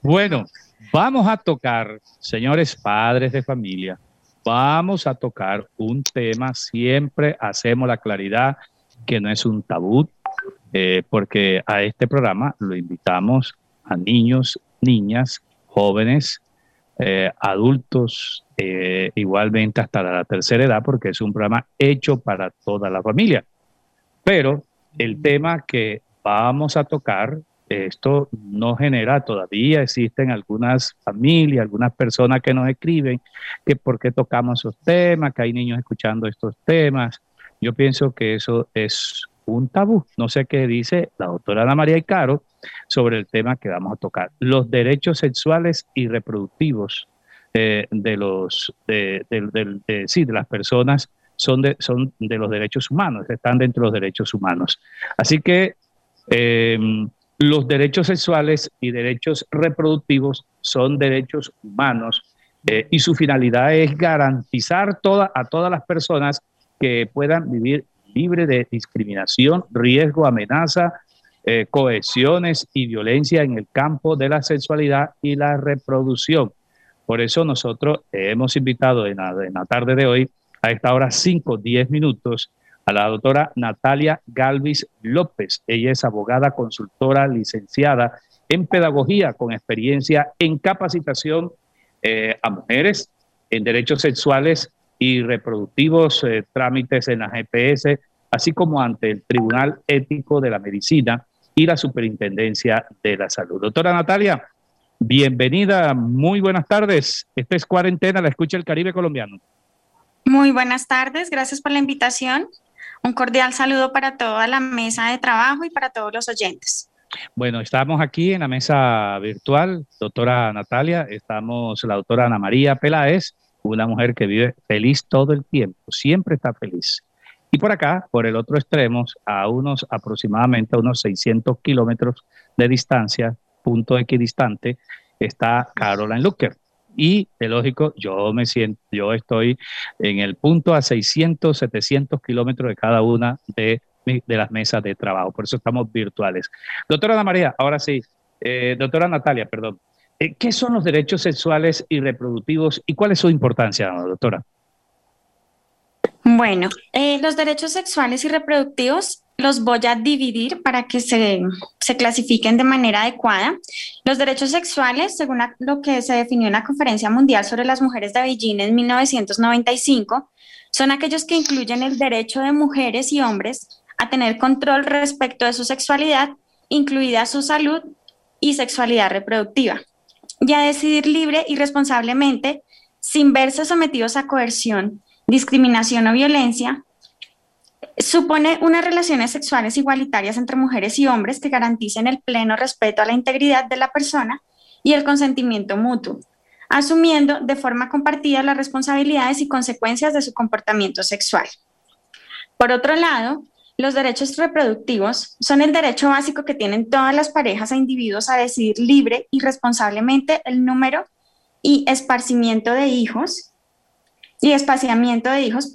Bueno, vamos a tocar, señores padres de familia, vamos a tocar un tema, siempre hacemos la claridad que no es un tabú, porque a este programa lo invitamos a niños, niñas, jóvenes, adultos, igualmente hasta la tercera edad, porque es un programa hecho para toda la familia. Pero el tema que vamos a tocar, esto no genera, todavía existen algunas familias, algunas personas que nos escriben que por qué tocamos esos temas, que hay niños escuchando estos temas. Yo pienso que eso es un tabú. No sé qué dice la doctora Ana María Icaro sobre el tema que vamos a tocar, los derechos sexuales y reproductivos de las personas son de los derechos humanos, están dentro de los derechos humanos. Así que eh, los derechos sexuales y derechos reproductivos son derechos humanos y su finalidad es garantizar a todas las personas que puedan vivir libre de discriminación, riesgo, amenaza, cohesiones y violencia en el campo de la sexualidad y la reproducción. Por eso nosotros hemos invitado en la tarde de hoy, a esta hora 5:10, a la doctora Natalia Galvis López. Ella es abogada, consultora, licenciada en pedagogía con experiencia en capacitación a mujeres en derechos sexuales y reproductivos, trámites en la GPS, así como ante el Tribunal Ético de la Medicina y la Superintendencia de la Salud. Doctora Natalia, bienvenida, muy buenas tardes. Esta es Cuarentena, la escucha el Caribe colombiano. Muy buenas tardes, gracias por la invitación. Un cordial saludo para toda la mesa de trabajo y para todos los oyentes. Bueno, estamos aquí en la mesa virtual, doctora Natalia, estamos la doctora Ana María Peláez, una mujer que vive feliz todo el tiempo, siempre está feliz. Y por acá, por el otro extremo, aproximadamente a unos 600 kilómetros de distancia, punto equidistante, está Caroline Lucker. Y, de lógico, yo estoy en el punto a 600, 700 kilómetros de cada una de las mesas de trabajo. Por eso estamos virtuales. Doctora Ana María, ahora sí, doctora Natalia, perdón. ¿Qué son los derechos sexuales y reproductivos y cuál es su importancia, doctora? Bueno, los derechos sexuales y reproductivos los voy a dividir para que se clasifiquen de manera adecuada. Los derechos sexuales, según lo que se definió en la Conferencia Mundial sobre las Mujeres de Beijing en 1995, son aquellos que incluyen el derecho de mujeres y hombres a tener control respecto de su sexualidad, incluida su salud y sexualidad reproductiva, y a decidir libre y responsablemente sin verse sometidos a coerción, discriminación o violencia. Supone unas relaciones sexuales igualitarias entre mujeres y hombres que garanticen el pleno respeto a la integridad de la persona y el consentimiento mutuo, asumiendo de forma compartida las responsabilidades y consecuencias de su comportamiento sexual. Por otro lado, los derechos reproductivos son el derecho básico que tienen todas las parejas e individuos a decidir libre y responsablemente el número y esparcimiento de hijos y espaciamiento de hijos,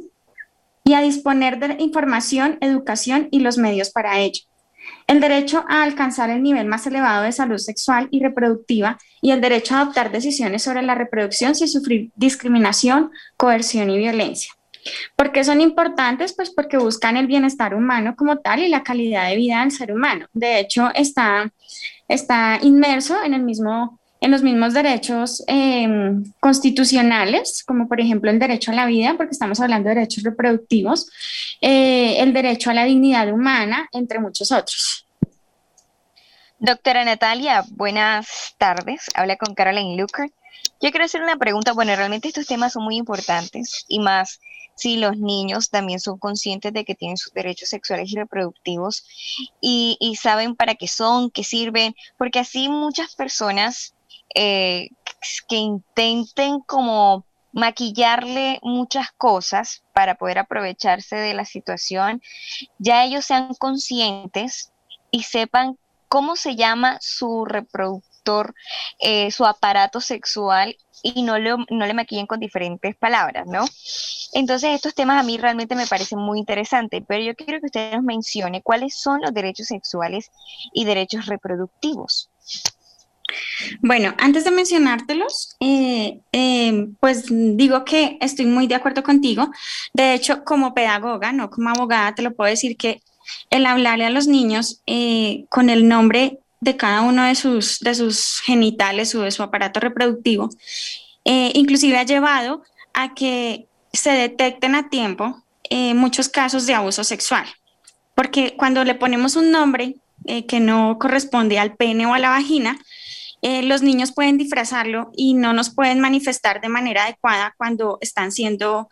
y a disponer de información, educación y los medios para ello. El derecho a alcanzar el nivel más elevado de salud sexual y reproductiva y el derecho a adoptar decisiones sobre la reproducción sin sufrir discriminación, coerción y violencia. ¿Por qué son importantes? Pues porque buscan el bienestar humano como tal y la calidad de vida del ser humano. De hecho, está inmerso en los mismos derechos constitucionales, como por ejemplo el derecho a la vida, porque estamos hablando de derechos reproductivos, el derecho a la dignidad humana, entre muchos otros. Doctora Natalia, buenas tardes. Habla con Caroline Lucker. Yo quiero hacer una pregunta. Bueno, realmente estos temas son muy importantes y más si los niños también son conscientes de que tienen sus derechos sexuales y reproductivos y saben para qué son, qué sirven, porque así muchas personas que intenten como maquillarle muchas cosas para poder aprovecharse de la situación, ya ellos sean conscientes y sepan cómo se llama su reproductor, su aparato sexual y no le maquillen con diferentes palabras, ¿no? Entonces estos temas a mí realmente me parecen muy interesantes, pero yo quiero que usted nos mencione cuáles son los derechos sexuales y derechos reproductivos. Bueno, antes de mencionártelos, pues digo que estoy muy de acuerdo contigo. De hecho, como pedagoga, no como abogada, te lo puedo decir que el hablarle a los niños con el nombre de cada uno de sus genitales o de su aparato reproductivo, inclusive ha llevado a que se detecten a tiempo muchos casos de abuso sexual. Porque cuando le ponemos un nombre que no corresponde al pene o a la vagina, los niños pueden disfrazarlo y no nos pueden manifestar de manera adecuada cuando están siendo,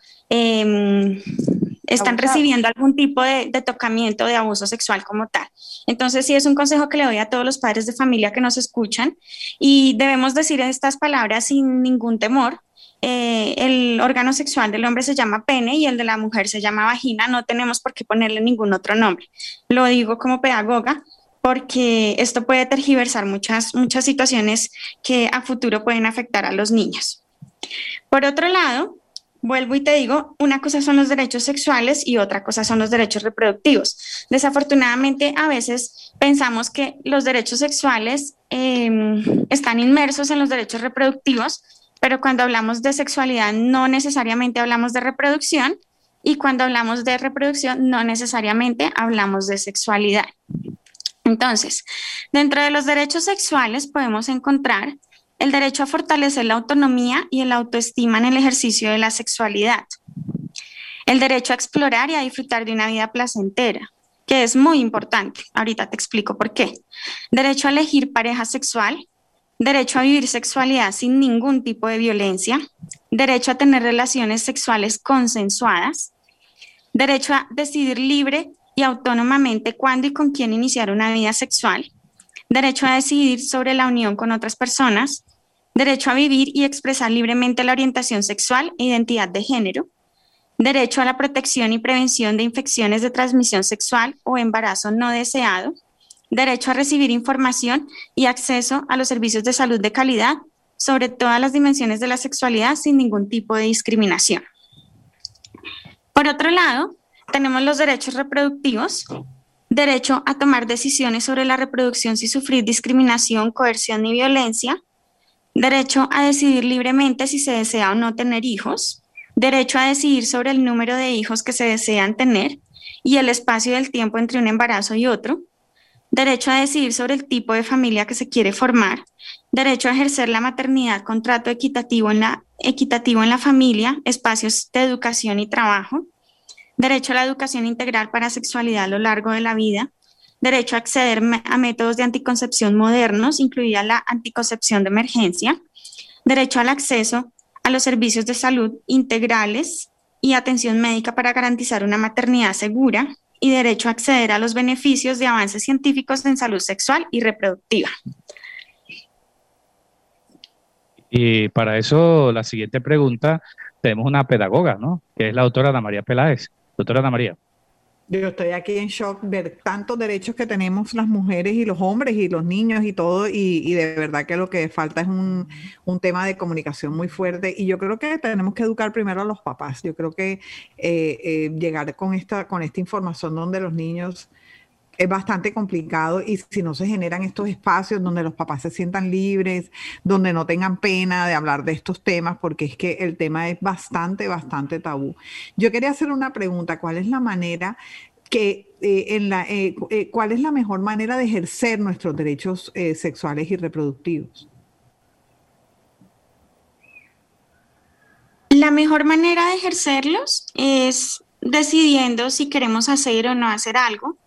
están Abusados. recibiendo algún tipo de tocamiento, de abuso sexual como tal. Entonces, sí es un consejo que le doy a todos los padres de familia que nos escuchan y debemos decir estas palabras sin ningún temor. El órgano sexual del hombre se llama pene y el de la mujer se llama vagina. No tenemos por qué ponerle ningún otro nombre. Lo digo como pedagoga porque esto puede tergiversar muchas situaciones que a futuro pueden afectar a los niños. Por otro lado, vuelvo y te digo, una cosa son los derechos sexuales y otra cosa son los derechos reproductivos. Desafortunadamente, a veces pensamos que los derechos sexuales están inmersos en los derechos reproductivos, pero cuando hablamos de sexualidad no necesariamente hablamos de reproducción y cuando hablamos de reproducción no necesariamente hablamos de sexualidad. Entonces, dentro de los derechos sexuales podemos encontrar el derecho a fortalecer la autonomía y el autoestima en el ejercicio de la sexualidad, el derecho a explorar y a disfrutar de una vida placentera, que es muy importante. Ahorita te explico por qué. Derecho a elegir pareja sexual, derecho a vivir sexualidad sin ningún tipo de violencia, derecho a tener relaciones sexuales consensuadas, derecho a decidir libre y autónomamente cuándo y con quién iniciar una vida sexual, derecho a decidir sobre la unión con otras personas, derecho a vivir y expresar libremente la orientación sexual e identidad de género, derecho a la protección y prevención de infecciones de transmisión sexual o embarazo no deseado, derecho a recibir información y acceso a los servicios de salud de calidad sobre todas las dimensiones de la sexualidad sin ningún tipo de discriminación. Por otro lado, tenemos los derechos reproductivos, derecho a tomar decisiones sobre la reproducción sin sufrir discriminación, coerción ni violencia, derecho a decidir libremente si se desea o no tener hijos, derecho a decidir sobre el número de hijos que se desean tener y el espacio del tiempo entre un embarazo y otro, derecho a decidir sobre el tipo de familia que se quiere formar, derecho a ejercer la maternidad con trato equitativo en la familia, espacios de educación y trabajo, derecho a la educación integral para sexualidad a lo largo de la vida, derecho a acceder a métodos de anticoncepción modernos, incluida la anticoncepción de emergencia, derecho al acceso a los servicios de salud integrales y atención médica para garantizar una maternidad segura y derecho a acceder a los beneficios de avances científicos en salud sexual y reproductiva. Y para eso, la siguiente pregunta, tenemos una pedagoga, ¿no? Que es la doctora Ana María Peláez. Doctora Ana María. Yo estoy aquí en shock ver tantos derechos que tenemos las mujeres y los hombres y los niños y todo, y de verdad que lo que falta es un tema de comunicación muy fuerte, y yo creo que tenemos que educar primero a los papás. Yo creo que llegar con esta información donde los niños es bastante complicado, y si no se generan estos espacios donde los papás se sientan libres, donde no tengan pena de hablar de estos temas, porque es que el tema es bastante tabú. Yo quería hacer una pregunta: ¿cuál es la manera cuál es la mejor manera de ejercer nuestros derechos sexuales y reproductivos? La mejor manera de ejercerlos es decidiendo si queremos hacer o no hacer algo.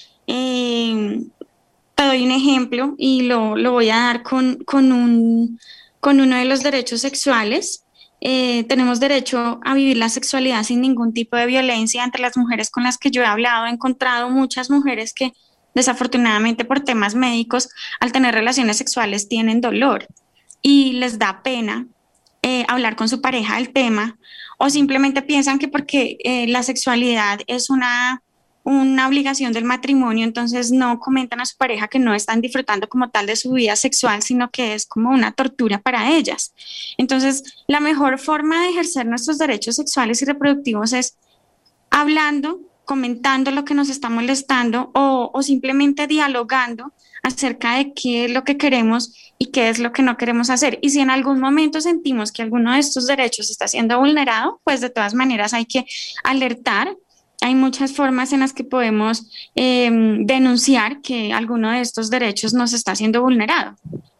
Te doy un ejemplo y lo voy a dar con uno de los derechos sexuales. Tenemos derecho a vivir la sexualidad sin ningún tipo de violencia. Entre las mujeres con las que yo he hablado, he encontrado muchas mujeres que desafortunadamente por temas médicos, al tener relaciones sexuales tienen dolor y les da pena hablar con su pareja del tema, o simplemente piensan que porque la sexualidad es una obligación del matrimonio, entonces no comentan a su pareja que no están disfrutando como tal de su vida sexual, sino que es como una tortura para ellas. Entonces, la mejor forma de ejercer nuestros derechos sexuales y reproductivos es hablando, comentando lo que nos está molestando o simplemente dialogando acerca de qué es lo que queremos y qué es lo que no queremos hacer. Y si en algún momento sentimos que alguno de estos derechos está siendo vulnerado, pues de todas maneras hay que alertar. Hay muchas formas en las que podemos denunciar que alguno de estos derechos nos está siendo vulnerado.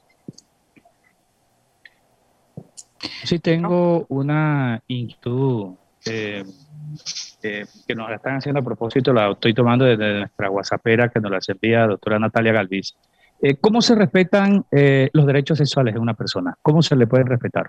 Sí, tengo una inquietud que nos la están haciendo a propósito, la estoy tomando desde nuestra WhatsAppera que nos la envía la doctora Natalia Galvis. ¿Cómo se respetan los derechos sexuales de una persona? ¿Cómo se le pueden respetar?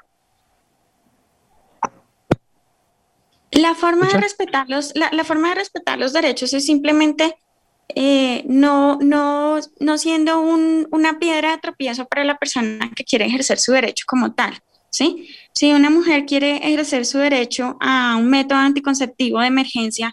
La forma de respetar los derechos es simplemente no siendo una piedra de tropiezo para la persona que quiere ejercer su derecho como tal, ¿sí? Si una mujer quiere ejercer su derecho a un método anticonceptivo de emergencia,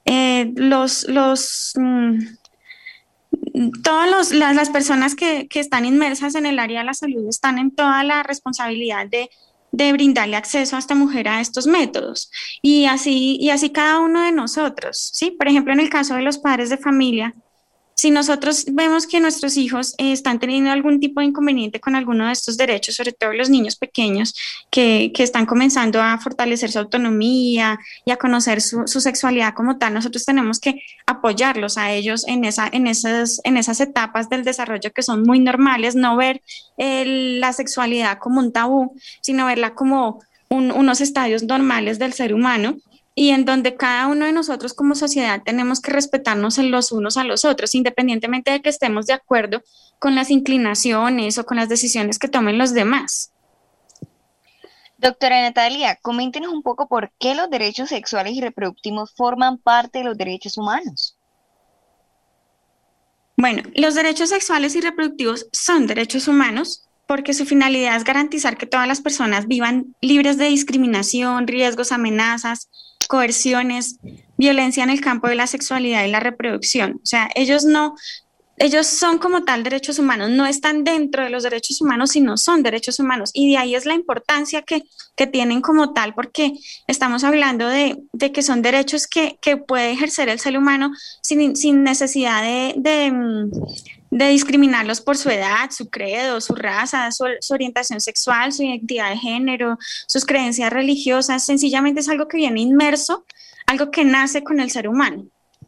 todas las personas que están inmersas en el área de la salud están en toda la responsabilidad de brindarle acceso a esta mujer a estos métodos. Y así cada uno de nosotros, ¿sí? Por ejemplo, en el caso de los padres de familia, si nosotros vemos que nuestros hijos están teniendo algún tipo de inconveniente con alguno de estos derechos, sobre todo los niños pequeños que están comenzando a fortalecer su autonomía y a conocer su sexualidad como tal, nosotros tenemos que apoyarlos a ellos en esas etapas del desarrollo que son muy normales, no ver la sexualidad como un tabú, sino verla como unos estadios normales del ser humano, y en donde cada uno de nosotros como sociedad tenemos que respetarnos los unos a los otros, independientemente de que estemos de acuerdo con las inclinaciones o con las decisiones que tomen los demás. Doctora Natalia, coméntenos un poco por qué los derechos sexuales y reproductivos forman parte de los derechos humanos. Bueno, los derechos sexuales y reproductivos son derechos humanos porque su finalidad es garantizar que todas las personas vivan libres de discriminación, riesgos, amenazas, coerciones, violencia en el campo de la sexualidad y la reproducción. O sea, ellos son como tal derechos humanos, no están dentro de los derechos humanos, sino son derechos humanos. Y de ahí es la importancia que tienen como tal, porque estamos hablando de que son derechos que puede ejercer el ser humano sin necesidad de discriminarlos por su edad, su credo, su raza, su orientación sexual, su identidad de género, sus creencias religiosas. Sencillamente es algo que viene inmerso, algo que nace con el ser humano.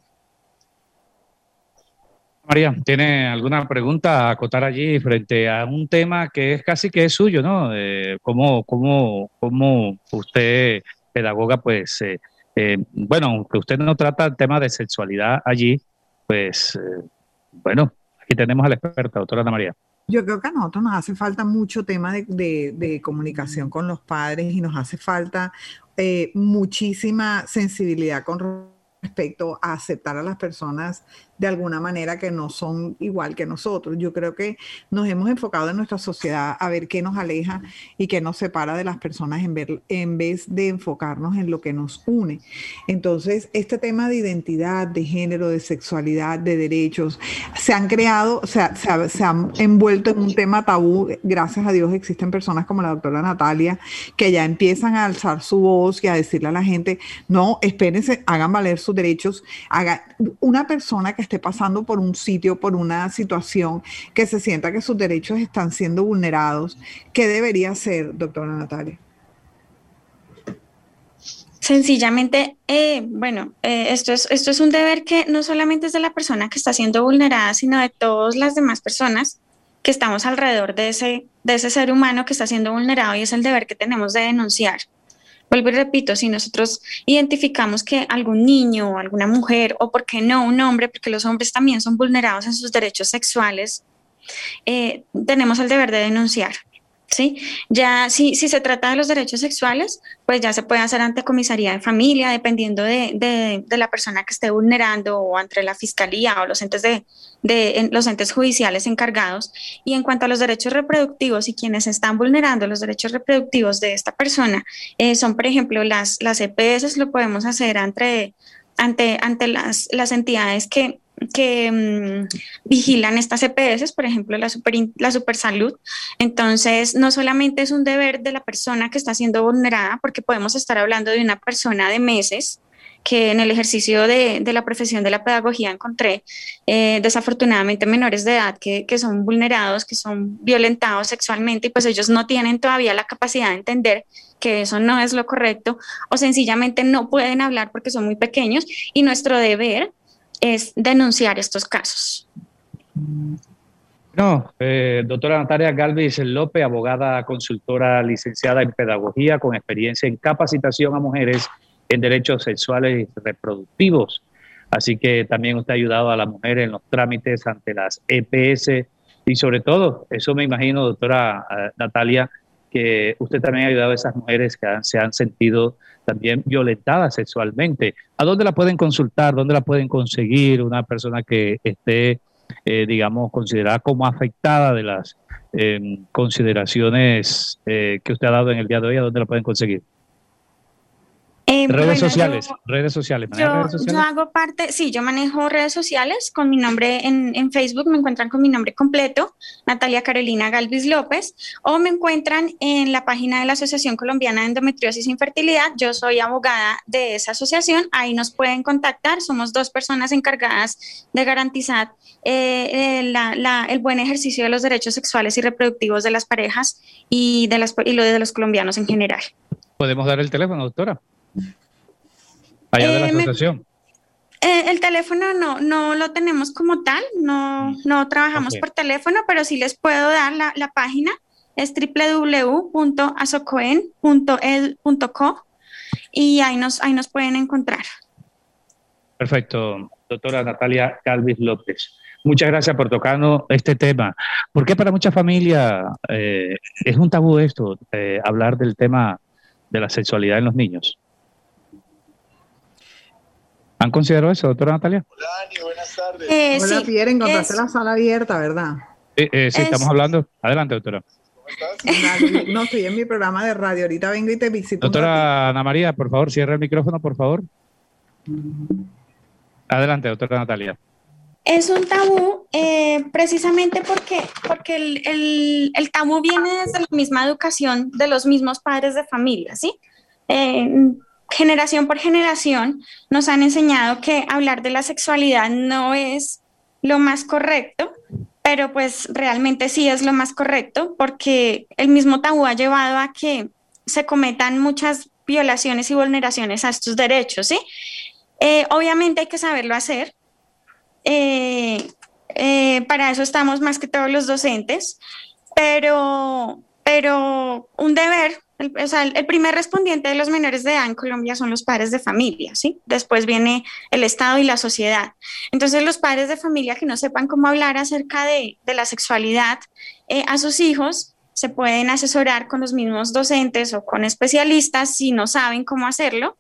María, ¿tiene alguna pregunta a acotar allí frente a un tema que es casi que es suyo, ¿no? ¿Cómo usted, pedagoga, pues, bueno, aunque usted no trata el tema de sexualidad allí, pues, bueno, aquí tenemos a la experta, doctora Ana María. Yo creo que a nosotros nos hace falta mucho tema de comunicación con los padres y nos hace falta muchísima sensibilidad con respecto a aceptar a las personas de alguna manera que no son igual que nosotros. Yo creo que nos hemos enfocado en nuestra sociedad a ver qué nos aleja y qué nos separa de las personas en vez de enfocarnos en lo que nos une. Entonces, este tema de identidad, de género, de sexualidad, de derechos, se han creado, se han envuelto en un tema tabú. Gracias a Dios existen personas como la doctora Natalia que ya empiezan a alzar su voz y a decirle a la gente, no, espérense, hagan valer sus derechos. Una persona que esté pasando por un sitio, por una situación, que se sienta que sus derechos están siendo vulnerados, ¿qué debería hacer, doctora Natalia? Sencillamente, esto es un deber que no solamente es de la persona que está siendo vulnerada, sino de todas las demás personas que estamos alrededor de ese ser humano que está siendo vulnerado, y es el deber que tenemos de denunciar. Vuelvo y repito, si nosotros identificamos que algún niño o alguna mujer, o por qué no un hombre, porque los hombres también son vulnerados en sus derechos sexuales, tenemos el deber de denunciar, ¿sí? Ya si se trata de los derechos sexuales, pues ya se puede hacer ante comisaría de familia, dependiendo de la persona que esté vulnerando, o ante la fiscalía o los entes los entes judiciales encargados. Y en cuanto a los derechos reproductivos y quienes están vulnerando los derechos reproductivos de esta persona, son, por ejemplo, las EPS. Lo podemos hacer ante las entidades que vigilan estas EPS, por ejemplo, la Supersalud. Entonces, no solamente es un deber de la persona que está siendo vulnerada, porque podemos estar hablando de una persona de meses que en el ejercicio de la profesión de la pedagogía encontré desafortunadamente menores de edad que son vulnerados, que son violentados sexualmente, y pues ellos no tienen todavía la capacidad de entender que eso no es lo correcto, o sencillamente no pueden hablar porque son muy pequeños, y nuestro deber es denunciar estos casos. No, doctora Natalia Galvis López, abogada, consultora, licenciada en pedagogía con experiencia en capacitación a mujeres en derechos sexuales y reproductivos. Así que también usted ha ayudado a las mujeres en los trámites ante las EPS y sobre todo, eso me imagino, doctora Natalia, que usted también ha ayudado a esas mujeres que se han sentido también violentadas sexualmente. ¿A dónde la pueden consultar? ¿Dónde la pueden conseguir una persona que esté digamos, considerada como afectada de las consideraciones que usted ha dado en el día de hoy? ¿A dónde la pueden conseguir? Redes sociales. Yo hago parte, sí, yo manejo redes sociales con mi nombre en Facebook, me encuentran con mi nombre completo, Natalia Carolina Galvis López, o me encuentran en la página de la Asociación Colombiana de Endometriosis e Infertilidad. Yo soy abogada de esa asociación, ahí nos pueden contactar, somos 2 personas encargadas de garantizar el buen ejercicio de los derechos sexuales y reproductivos de las parejas y lo de los colombianos en general. ¿Podemos dar el teléfono, doctora? Allá de la asociación. El teléfono no lo tenemos como tal, no trabajamos por teléfono, pero sí les puedo dar la página, es www.asocoen.ed.co y ahí nos pueden encontrar. Perfecto, doctora Natalia Galvis López. Muchas gracias por tocarnos este tema. ¿Por qué para muchas familias es un tabú esto, hablar del tema de la sexualidad en los niños? ¿Han considerado eso, doctora Natalia? Hola, Ani, buenas tardes. Hola, Pierre, encontraste la sala abierta, ¿verdad? Sí, estamos hablando. Adelante, doctora. ¿Cómo estás? No, estoy en mi programa de radio. Ahorita vengo y te visito. Doctora Ana María, por favor, cierra el micrófono, por favor. Adelante, doctora Natalia. Es un tabú precisamente porque el tabú viene desde la misma educación de los mismos padres de familia, ¿sí? Generación por generación nos han enseñado que hablar de la sexualidad no es lo más correcto, pero pues realmente sí es lo más correcto porque el mismo tabú ha llevado a que se cometan muchas violaciones y vulneraciones a estos derechos, ¿sí? Obviamente hay que saberlo hacer. Para eso estamos más que todos los docentes, pero un deber. El primer respondiente de los menores de edad en Colombia son los padres de familia, ¿sí? Después viene el Estado y la sociedad. Entonces, los padres de familia que no sepan cómo hablar acerca de la sexualidad a sus hijos se pueden asesorar con los mismos docentes o con especialistas si no saben cómo hacerlo.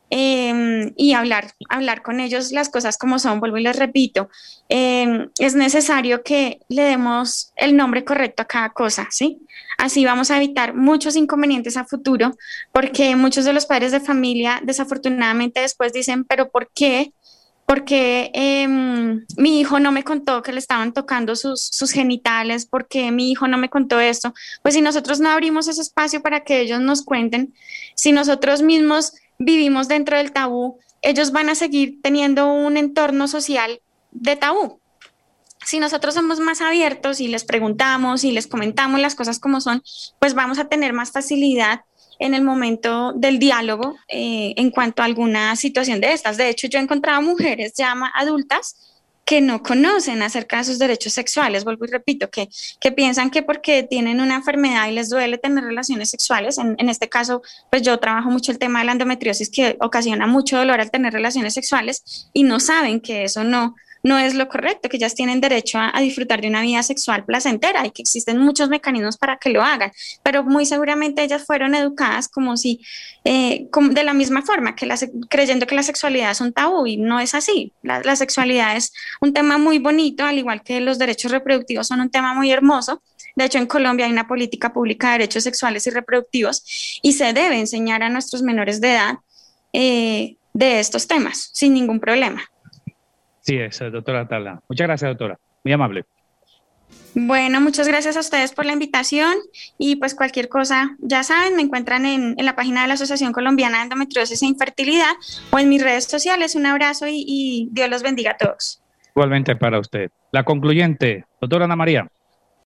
Y hablar con ellos las cosas como son. Vuelvo y les repito, es necesario que le demos el nombre correcto a cada cosa, ¿sí? Así vamos a evitar muchos inconvenientes a futuro, porque muchos de los padres de familia desafortunadamente después dicen, pero ¿por qué? Porque mi hijo no me contó que le estaban tocando sus genitales, porque mi hijo no me contó esto. Pues si nosotros no abrimos ese espacio para que ellos nos cuenten, si nosotros mismos vivimos dentro del tabú, ellos van a seguir teniendo un entorno social de tabú. Si nosotros somos más abiertos y les preguntamos y les comentamos las cosas como son, pues vamos a tener más facilidad en el momento del diálogo en cuanto a alguna situación de estas. De hecho, yo he encontrado mujeres ya adultas que no conocen acerca de sus derechos sexuales, vuelvo y repito, que piensan que porque tienen una enfermedad y les duele tener relaciones sexuales, en este caso, pues yo trabajo mucho el tema de la endometriosis que ocasiona mucho dolor al tener relaciones sexuales y no saben que eso no es lo correcto, que ellas tienen derecho a disfrutar de una vida sexual placentera y que existen muchos mecanismos para que lo hagan, pero muy seguramente ellas fueron educadas como si, de la misma forma, creyendo que la sexualidad es un tabú y no es así. La sexualidad es un tema muy bonito, al igual que los derechos reproductivos son un tema muy hermoso. De hecho, en Colombia hay una política pública de derechos sexuales y reproductivos y se debe enseñar a nuestros menores de edad de estos temas sin ningún problema. Sí, es, doctora Natalia. Muchas gracias, doctora. Muy amable. Bueno, muchas gracias a ustedes por la invitación y pues cualquier cosa, ya saben, me encuentran en la página de la Asociación Colombiana de Endometriosis e Infertilidad o en mis redes sociales. Un abrazo y Dios los bendiga a todos. Igualmente para usted. La concluyente, doctora Ana María.